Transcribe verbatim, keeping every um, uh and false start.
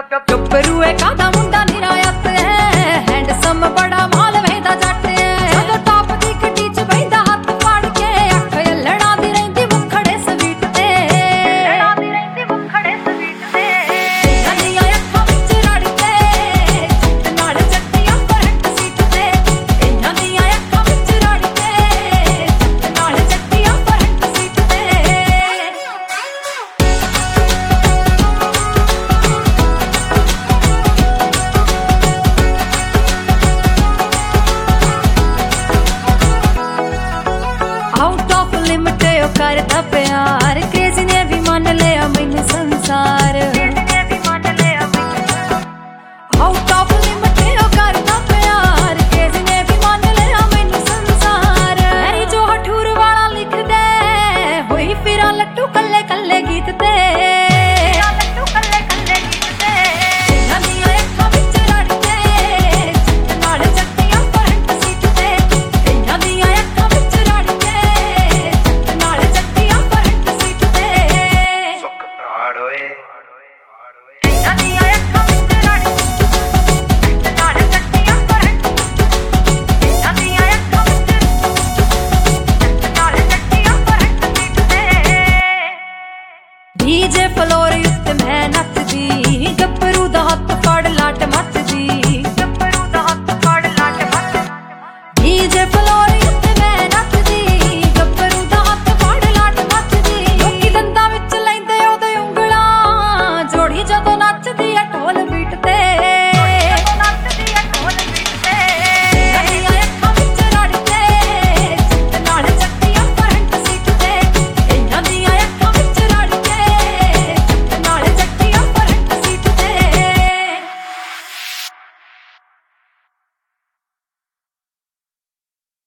ਗੱਭਰੂ ਕਾਦਾ ਮੁੰਡਾ ਨਿਰਾਇਤ ਹੈ, ਹੈਂਡਸਮ ਬੜਾ ਮਾਲਵੇ ਦਾ ਜੱਟ ਹੈ। ਜਦੋਂ ਟਾਪ ਦੀ ਗੱਡੀ ਚ ਬੈਂਦਾ ਹੱਥ ਫੜ ਕੇ, ਅੱਖ ਲੱਲੜਾ ਦੀ ਰਹਿੰਦੀ ਮੁਖੜੇ ਸਵੀਟ ਤੇ, ਲੱਲੜਾ ਦੀ ਰਹਿੰਦੀ ਮੁਖੜੇ ਸਵੀਟ ਤੇ। ਨਦੀਆਂ ਅੱਖਾਂ ਵਿੱਚ ਰੜ ਕੇ ਚਿੱਟ ਨਾਲ ਚੱਟੀਆਂ ਫਰੰਟ ਸੀਟ ਤੇ, ਇਹਨਾਂ ਦੀਆਂ ਅੱਖਾਂ ਵਿੱਚ ਰੜ ਕੇ ਚਿੱਟ ਨਾਲ ਚੱਟੀਆਂ ਫਰੰਟ ਸੀਟ ਤੇ। ਆਊਟ ਆਫ ਲਿਮਟ ਉਹ ਕਰਦਾ ਪਿਆਰ, ਕ੍ਰੇਜ਼ੀ ਨੇ ਵੀ ਮੰਨ ਲਿਆ ਮੈਨੂੰ ਸੰਸਾਰ। ਆਊਟ ਆਫ ਲਿਮਟ ਉਹ ਕਰਦਾ ਪਿਆਰ, ਕ੍ਰੇਜ਼ੀ ਨੇ ਵੀ ਮੰਨ ਲਿਆ ਮੈਨੂੰ ਸੰਸਾਰ। ਮੇਰੀ ਜੋ ਹਠੂਰ ਵਾਲਾ ਲਿਖਦਾ ਹੋਈ ਫਿਰਾਂ ਲੱਟੂ ਕੱਲੇ ਕੱਲੇ ਗੀਤ ਤੇ, ਲੱਟੂ ਕੱਲੇ ਕੱਲੇ ਗੀਤ ਤੇ। ਇਹਨਾਂ ਦੀਆਂ ਅੱਖਾਂ ਵਿੱਚ ਰੜ ਕੇ ਚਿੱਟ ਨਾਲ ਚੱਟੀਆਂ ਫਰੰਟ ਸੀਟ ਤੇ, ਇਹਨਾਂ ਦੀਆਂ ਅੱਖਾਂ ਵਿੱਚ ਰੜ ਕੇ ਚਿੱਟ ਨਾਲ ਚੱਟੀਆਂ ਫਰੰਟ ਸੀਟ ਤੇ। ਇਹਨਾਂ ਦੀਆਂ ਅੱਖਾਂ ਵਿੱਚ ਰੜ ਕੇ ਚਿੱਟ ਨਾਲ ਚੱਟੀਆਂ ਫਰੰਟ, ਇਹਨਾਂ ਦੀਆਂ ਅੱਖਾਂ ਵਿੱਚ ਚਿੱਟ ਨਾਲ ਚੱਟੀਆਂ ਫਰੰਟ ਸੀਟ ਤੇ। DJ floor